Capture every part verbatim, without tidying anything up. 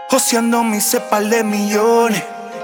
Joseando mis par de millones.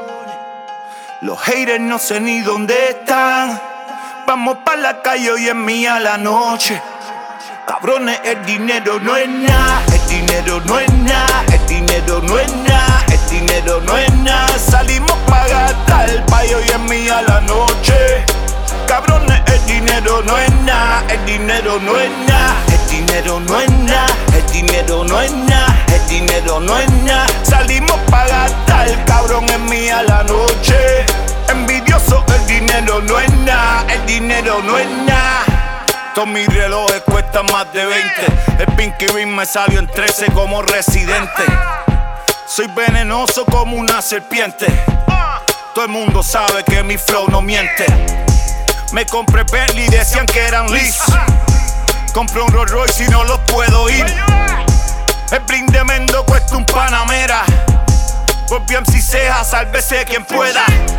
Los haters no sé ni dónde están. Vamos pa' la calle, hoy es mía la noche. Cabrones, el dinero no es nada, el dinero no es nada, el dinero no es nada, el dinero no es nada. Salimos pa' gastar, pa' hoy es mía la noche. Cabrones, el dinero no es nada, el dinero no es nada, el dinero no es nada, el dinero no es nada, el dinero no es nada. Salimos pa' gastar, cabrón, es mía la noche. Envidioso, el dinero no es nada, el dinero no es nada. Todos mis relojes cuestan más de veinte. El Pinky Ring me salió en trece como residente. Soy venenoso como una serpiente. Todo el mundo sabe que mi flow no miente. Me compré Bentley y decían que eran Lease. Compré un Rolls Royce y no los puedo ir. El bling de Mendo cuesta un Panamera. Por B M C ceja, sálvese quien pueda.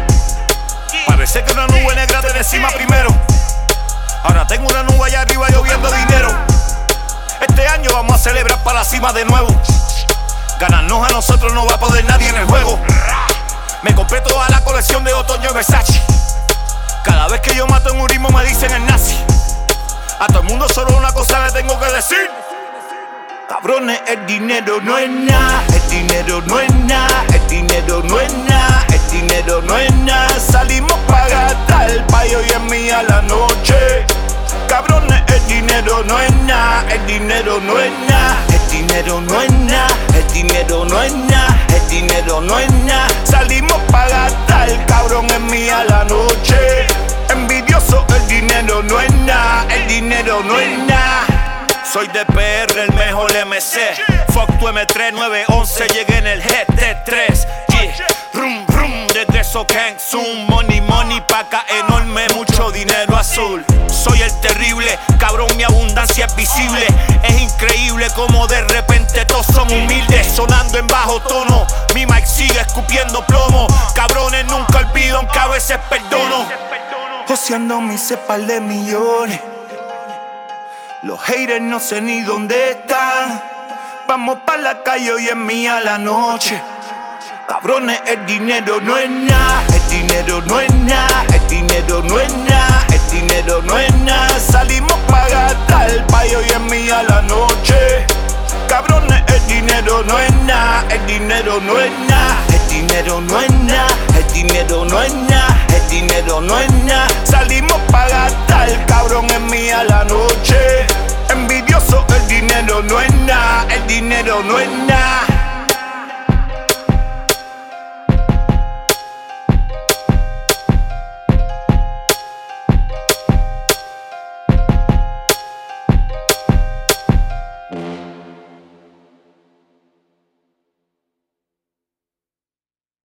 Parece que una nube negra de encima primero. Ahora tengo una nube allá arriba lloviendo dinero. Este año vamos a celebrar para la cima de nuevo. Ganarnos a nosotros no va a poder nadie en el juego. Me compré toda la colección de otoño y Versace. Cada vez que yo mato en un ritmo me dicen el nazi. A todo el mundo solo una cosa le tengo que decir. Cabrones, el dinero no es nada, el dinero no es nada, el dinero no es nada, el dinero no es nada. Salimos pa' gastar, pa' hoy es mía la noche. Cabrones, el dinero no es nada, el dinero no es nada, el dinero no es nada, el dinero no es nada, el dinero no es nada. Salimos pa' gastar, cabrón, es mía la noche. Envidioso, el dinero no es nada, el dinero no es nada. Soy de P R, el mejor M C. Fuck tu M tres nueve once, llegué en el G T tres. Yeah. Rum, rum, regreso Kang Zoom. Money, money, paca enorme, mucho dinero azul. Soy el terrible, cabrón, mi abundancia es visible. Es increíble como de repente todos son humildes. Sonando en bajo tono, mi mic sigue escupiendo plomo. Cabrones, nunca olvido, aunque a veces perdono. Joseando mis par de millones. Los haters no sé ni dónde están. Vamos pa' la calle, hoy es mía la noche. Cabrones, el dinero no es nada, el dinero no es nada, el dinero no es nada, el dinero no es nada. Salimos pa' gastar, pa' hoy es mía la noche. Cabrones, el dinero no es nada, el dinero no es nada, el dinero no es nada, el dinero no es nada, el dinero no es nada. Salimos pa' gastar, cabrón, es mía la noche. Envidioso, el dinero no es nada, el dinero no es nada.